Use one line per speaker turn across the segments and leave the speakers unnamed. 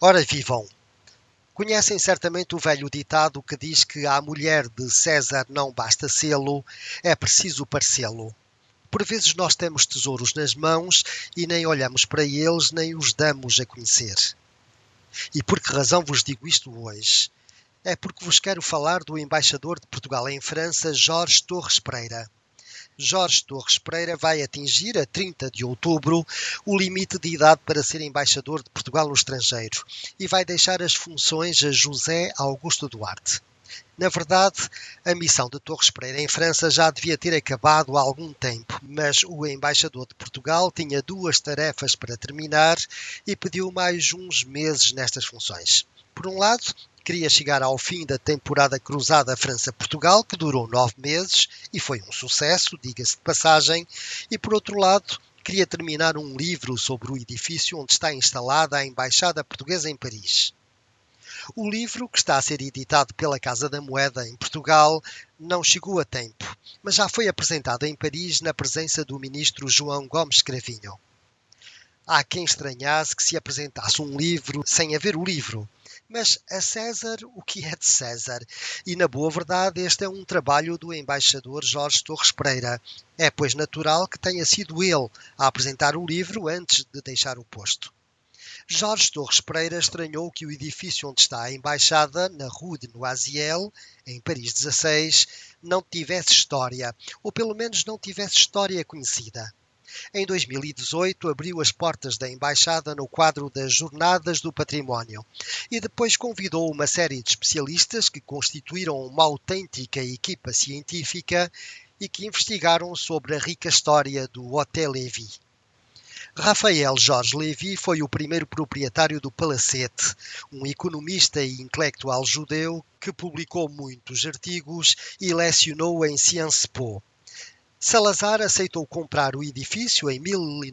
Ora vivam! Conhecem certamente o velho ditado que diz que à mulher de César não basta sê-lo, é preciso parecê-lo. Por vezes nós temos tesouros nas mãos e nem olhamos para eles nem os damos a conhecer. E por que razão vos digo isto hoje? É porque vos quero falar do embaixador de Portugal em França, Jorge Torres Pereira. Jorge Torres Pereira vai atingir, a 30 de outubro, o limite de idade para ser embaixador de Portugal no estrangeiro e vai deixar as funções a José Augusto Duarte. Na verdade, a missão de Torres Pereira em França já devia ter acabado há algum tempo, mas o embaixador de Portugal tinha duas tarefas para terminar e pediu mais uns meses nestas funções. Por um lado, queria chegar ao fim da temporada cruzada França-Portugal, que durou 9 meses e foi um sucesso, diga-se de passagem, e por outro lado, queria terminar um livro sobre o edifício onde está instalada a Embaixada Portuguesa em Paris. O livro, que está a ser editado pela Casa da Moeda em Portugal, não chegou a tempo, mas já foi apresentado em Paris na presença do ministro João Gomes Cravinho. Há quem estranhasse que se apresentasse um livro sem haver o livro. Mas a César, o que é de César? E, na boa verdade, este é um trabalho do embaixador Jorge Torres Pereira. É, pois, natural que tenha sido ele a apresentar o livro antes de deixar o posto. Jorge Torres Pereira estranhou que o edifício onde está a embaixada, na Rue de Noisiel, em Paris 16, não tivesse história, ou pelo menos não tivesse história conhecida. Em 2018, abriu as portas da Embaixada no quadro das Jornadas do Património e depois convidou uma série de especialistas que constituíram uma autêntica equipa científica e que investigaram sobre a rica história do Hotel Lévy. Rafael Jorge Lévy foi o primeiro proprietário do Palacete, um economista e intelectual judeu que publicou muitos artigos e lecionou em Sciences Po. Salazar aceitou comprar o edifício em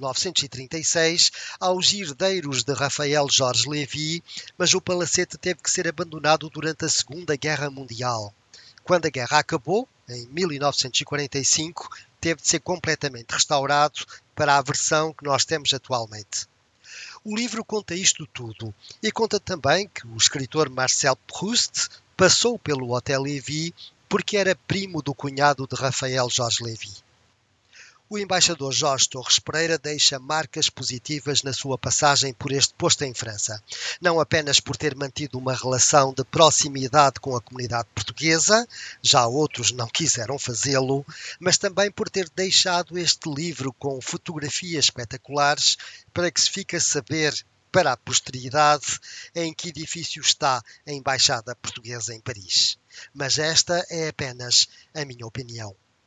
1936 aos herdeiros de Rafael Jorge Lévy, mas o palacete teve que ser abandonado durante a Segunda Guerra Mundial. Quando a guerra acabou, em 1945, teve de ser completamente restaurado para a versão que nós temos atualmente. O livro conta isto tudo e conta também que o escritor Marcel Proust passou pelo Hotel Lévy porque era primo do cunhado de Rafael Jorge Lévy. O embaixador Jorge Torres Pereira deixa marcas positivas na sua passagem por este posto em França, não apenas por ter mantido uma relação de proximidade com a comunidade portuguesa, já outros não quiseram fazê-lo, mas também por ter deixado este livro com fotografias espetaculares para que se fique a saber para a posteridade em que edifício está a Embaixada Portuguesa em Paris. Mas esta é apenas a minha opinião.